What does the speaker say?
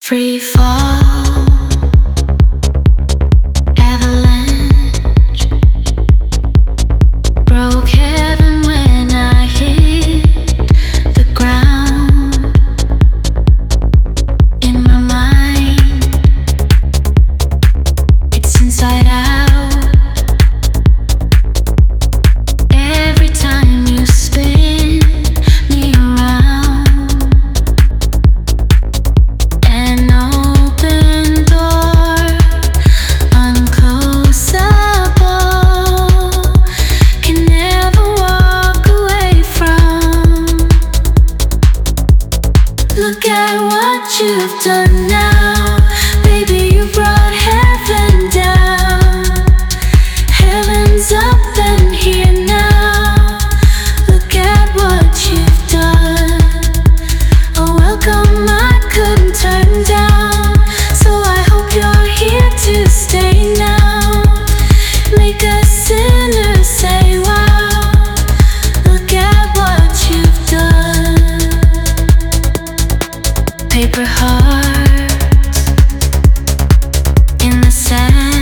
Free fall, avalanche, broke heaven when I hit the ground. In my mind, it's inside out. Every time you spin me around. An open door, unclosable, can never walk away from. Look at what you've done now, baby. You brought heaven down. Heaven's up and here now. Look at what you've done. A welcome I couldn't turn down. So I hope you're here to stay now. Make a sinner say wow. Look at what you've done. Paper hearts in the sand.